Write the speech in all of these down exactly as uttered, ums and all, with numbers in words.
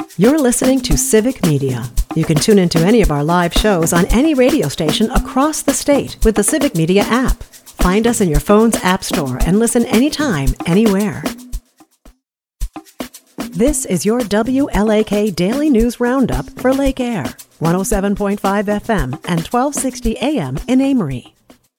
You're listening to Civic Media. You can tune into any of our live shows on any radio station across the state with the Civic Media app. Find us in your phone's app store and listen anytime, anywhere. This is your W L A K Daily News Roundup for Lake Air, one oh seven point five F M and twelve sixty A M in Amory.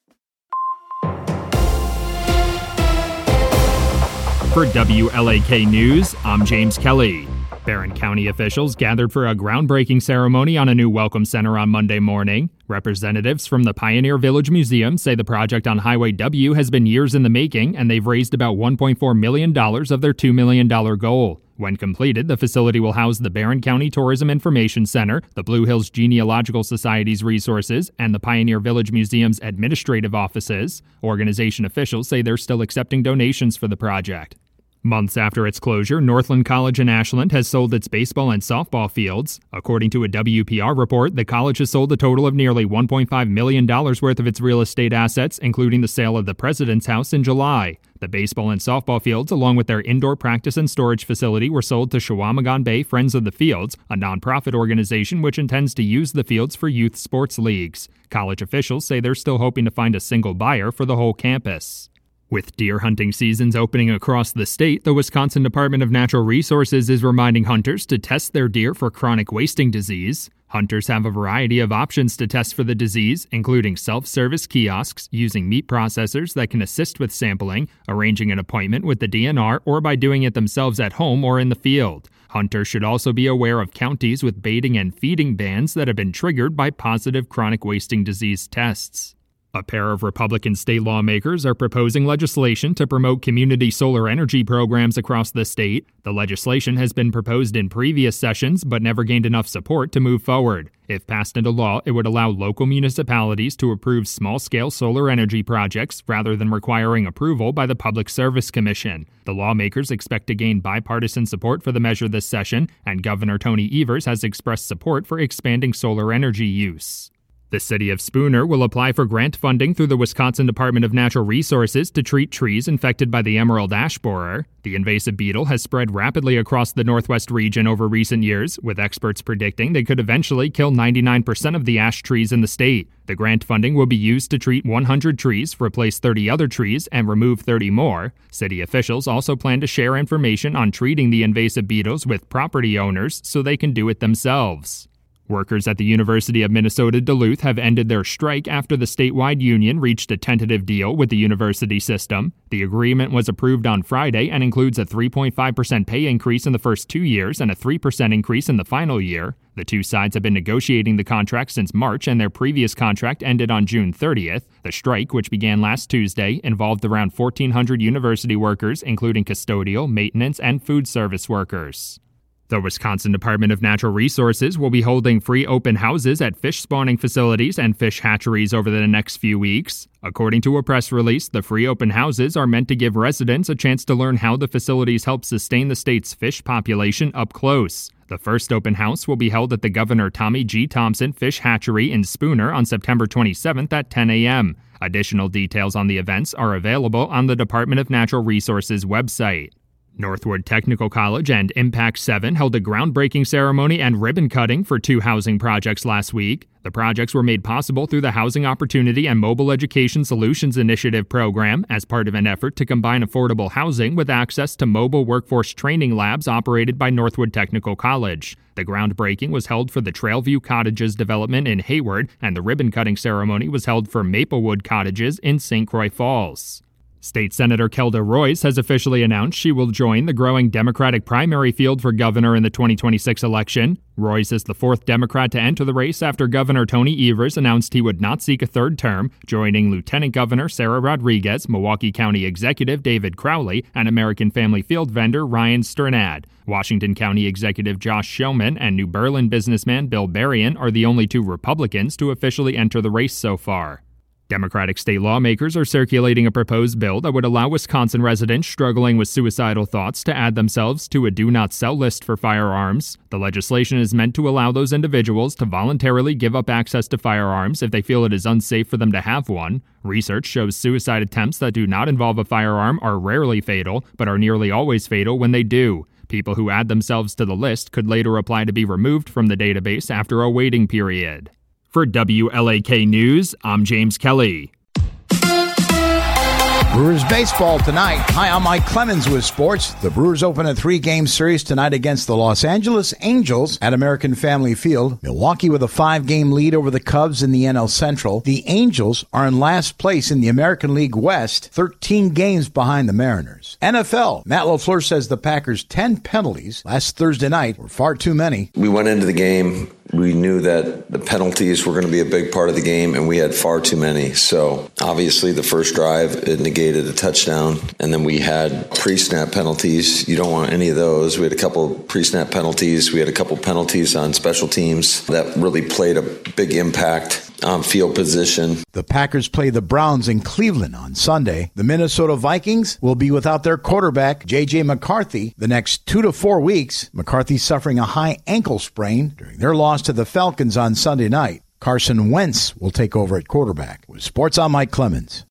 For W L A K News, I'm James Kelly. Barron County officials gathered for a groundbreaking ceremony on a new welcome center on Monday morning. Representatives from the Pioneer Village Museum say the project on Highway W has been years in the making, and they've raised about one point four million dollars of their two million dollars goal. When completed, the facility will house the Barron County Tourism Information Center, the Blue Hills Genealogical Society's resources, and the Pioneer Village Museum's administrative offices. Organization officials say they're still accepting donations for the project. Months after its closure, Northland College in Ashland has sold its baseball and softball fields. According to a W P R report, the college has sold a total of nearly one point five million dollars worth of its real estate assets, including the sale of the President's House in July. The baseball and softball fields, along with their indoor practice and storage facility, were sold to Chequamegon Bay Friends of the Fields, a nonprofit organization which intends to use the fields for youth sports leagues. College officials say they're still hoping to find a single buyer for the whole campus. With deer hunting seasons opening across the state, the Wisconsin Department of Natural Resources is reminding hunters to test their deer for chronic wasting disease. Hunters have a variety of options to test for the disease, including self-service kiosks, using meat processors that can assist with sampling, arranging an appointment with the D N R, or by doing it themselves at home or in the field. Hunters should also be aware of counties with baiting and feeding bans that have been triggered by positive chronic wasting disease tests. A pair of Republican state lawmakers are proposing legislation to promote community solar energy programs across the state. The legislation has been proposed in previous sessions but never gained enough support to move forward. If passed into law, it would allow local municipalities to approve small-scale solar energy projects rather than requiring approval by the Public Service Commission. The lawmakers expect to gain bipartisan support for the measure this session, and Governor Tony Evers has expressed support for expanding solar energy use. The city of Spooner will apply for grant funding through the Wisconsin Department of Natural Resources to treat trees infected by the emerald ash borer. The invasive beetle has spread rapidly across the northwest region over recent years, with experts predicting they could eventually kill ninety-nine percent of the ash trees in the state. The grant funding will be used to treat one hundred trees, replace thirty other trees, and remove thirty more. City officials also plan to share information on treating the invasive beetles with property owners so they can do it themselves. Workers at the University of Minnesota Duluth have ended their strike after the statewide union reached a tentative deal with the university system. The agreement was approved on Friday and includes a three point five percent pay increase in the first two years and a three percent increase in the final year. The two sides have been negotiating the contract since March, and their previous contract ended on June thirtieth. The strike, which began last Tuesday, involved around fourteen hundred university workers, including custodial, maintenance, and food service workers. The Wisconsin Department of Natural Resources will be holding free open houses at fish spawning facilities and fish hatcheries over the next few weeks. According to a press release, the free open houses are meant to give residents a chance to learn how the facilities help sustain the state's fish population up close. The first open house will be held at the Governor Tommy G. Thompson Fish Hatchery in Spooner on September twenty-seventh at ten a.m. Additional details on the events are available on the Department of Natural Resources website. Northwood Technical College and Impact seven held a groundbreaking ceremony and ribbon cutting for two housing projects last week. The projects were made possible through the Housing Opportunity and Mobile Education Solutions Initiative program as part of an effort to combine affordable housing with access to mobile workforce training labs operated by Northwood Technical College. The groundbreaking was held for the Trailview Cottages development in Hayward, and the ribbon-cutting ceremony was held for Maplewood Cottages in Saint Croix Falls. State Senator Kelda Roys has officially announced she will join the growing Democratic primary field for governor in the twenty twenty-six election. Roys is the fourth Democrat to enter the race after Governor Tony Evers announced he would not seek a third term, joining Lieutenant Governor Sarah Rodriguez, Milwaukee County Executive David Crowley, and American Family Field vendor Ryan Sternad. Washington County Executive Josh Shillman and New Berlin businessman Bill Berrien are the only two Republicans to officially enter the race so far. Democratic state lawmakers are circulating a proposed bill that would allow Wisconsin residents struggling with suicidal thoughts to add themselves to a do not sell list for firearms. The legislation is meant to allow those individuals to voluntarily give up access to firearms if they feel it is unsafe for them to have one. Research shows suicide attempts that do not involve a firearm are rarely fatal, but are nearly always fatal when they do. People who add themselves to the list could later apply to be removed from the database after a waiting period. For W L A K News, I'm James Kelly. Brewers baseball tonight. Hi, I'm Mike Clemens with sports. The Brewers open a three-game series tonight against the Los Angeles Angels at American Family Field. Milwaukee with a five-game lead over the Cubs in the N L Central. The Angels are in last place in the American League West, thirteen games behind the Mariners. N F L. Matt LaFleur says the Packers' ten penalties last Thursday night were far too many. We went into the game. We knew that the penalties were going to be a big part of the game, and we had far too many. So obviously the first drive, it negated a touchdown, and then we had pre-snap penalties. You don't want any of those. We had a couple pre-snap penalties. We had a couple penalties on special teams that really played a big impact on field position. The Packers play the Browns in Cleveland on Sunday. The Minnesota Vikings will be without their quarterback, J J McCarthy, the next two to four weeks. McCarthy suffering a high ankle sprain during their loss to the Falcons on Sunday night. Carson Wentz will take over at quarterback. With Sports, I'm Mike Clemens.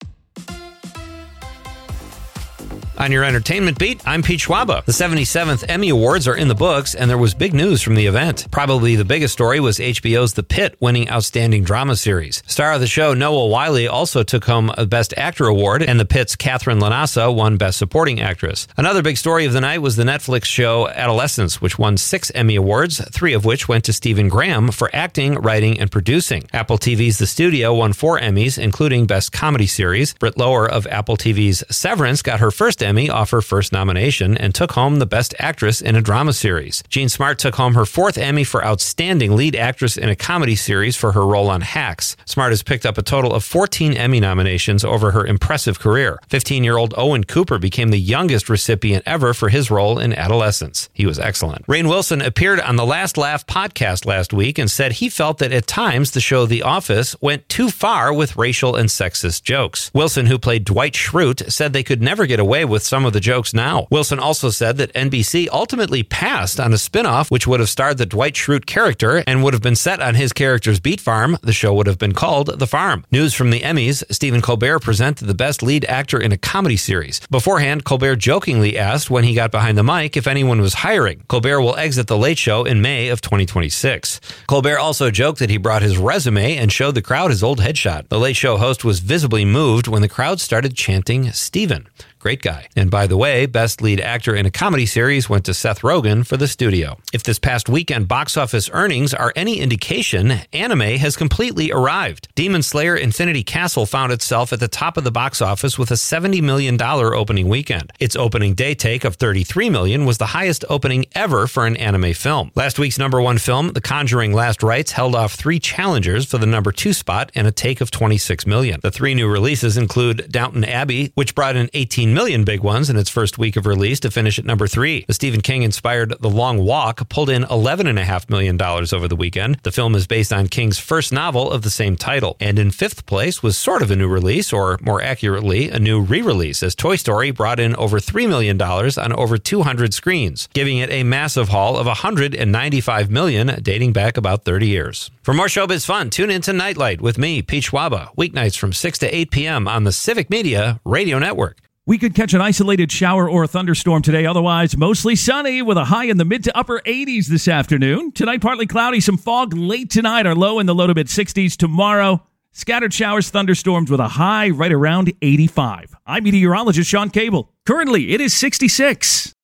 On your entertainment beat, I'm Pete Schwaba. The seventy-seventh Emmy Awards are in the books, and there was big news from the event. Probably the biggest story was H B O's The Pit winning Outstanding Drama Series. Star of the show, Noah Wyle, also took home a Best Actor award, and The Pit's Catherine Lanasa won Best Supporting Actress. Another big story of the night was the Netflix show Adolescence, which won six Emmy Awards, three of which went to Stephen Graham for acting, writing, and producing. Apple T V's The Studio won four Emmys, including Best Comedy Series. Britt Lower of Apple T V's Severance got her first Emmy off her first nomination and took home the Best Actress in a Drama Series. Jean Smart took home her fourth Emmy for Outstanding Lead Actress in a Comedy Series for her role on Hacks. Smart has picked up a total of fourteen Emmy nominations over her impressive career. fifteen-year-old Owen Cooper became the youngest recipient ever for his role in Adolescence. He was excellent. Rainn Wilson appeared on the Last Laugh podcast last week and said he felt that at times the show The Office went too far with racial and sexist jokes. Wilson, who played Dwight Schrute, said they could never get away with some of the jokes now. Wilson also said that N B C ultimately passed on a spinoff which would have starred the Dwight Schrute character and would have been set on his character's beat farm. The show would have been called The Farm. News from the Emmys, Stephen Colbert presented the Best Lead Actor in a Comedy Series. Beforehand, Colbert jokingly asked when he got behind the mic if anyone was hiring. Colbert will exit The Late Show in May of twenty twenty-six. Colbert also joked that he brought his resume and showed the crowd his old headshot. The Late Show host was visibly moved when the crowd started chanting Stephen. Great guy. And by the way, Best Lead Actor in a Comedy Series went to Seth Rogen for The Studio. If this past weekend box office earnings are any indication, anime has completely arrived. Demon Slayer Infinity Castle found itself at the top of the box office with a seventy million dollars opening weekend. Its opening day take of thirty-three million dollars was the highest opening ever for an anime film. Last week's number one film, The Conjuring Last Rites, held off three challengers for the number two spot and a take of twenty-six million dollars. The three new releases include Downton Abbey, which brought in eighteen million big ones in its first week of release to finish at number three. The Stephen King-inspired The Long Walk pulled in eleven point five million dollars over the weekend. The film is based on King's first novel of the same title. And in fifth place was sort of a new release, or more accurately, a new re-release, as Toy Story brought in over three million dollars on over two hundred screens, giving it a massive haul of one hundred ninety-five million dollars, dating back about thirty years. For more showbiz fun, tune in to Nightlight with me, Pete Schwaba, weeknights from six to eight p.m. on the Civic Media Radio Network. We could catch an isolated shower or a thunderstorm today. Otherwise, mostly sunny with a high in the mid to upper eighties this afternoon. Tonight, partly cloudy, some fog late tonight. Our low in the low to mid sixties. Tomorrow, scattered showers, thunderstorms with a high right around eighty-five. I'm meteorologist Sean Cable. Currently, it is sixty-six.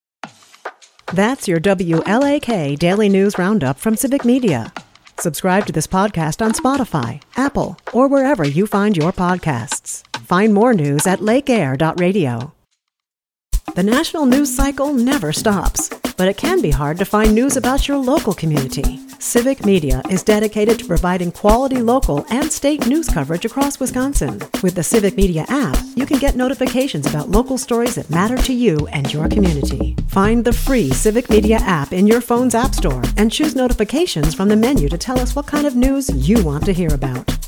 That's your W L A K Daily News Roundup from Civic Media. Subscribe to this podcast on Spotify, Apple, or wherever you find your podcasts. Find more news at lake air dot radio. The national news cycle never stops, but it can be hard to find news about your local community. Civic Media is dedicated to providing quality local and state news coverage across Wisconsin. With the Civic Media app, you can get notifications about local stories that matter to you and your community. Find the free Civic Media app in your phone's app store and choose notifications from the menu to tell us what kind of news you want to hear about.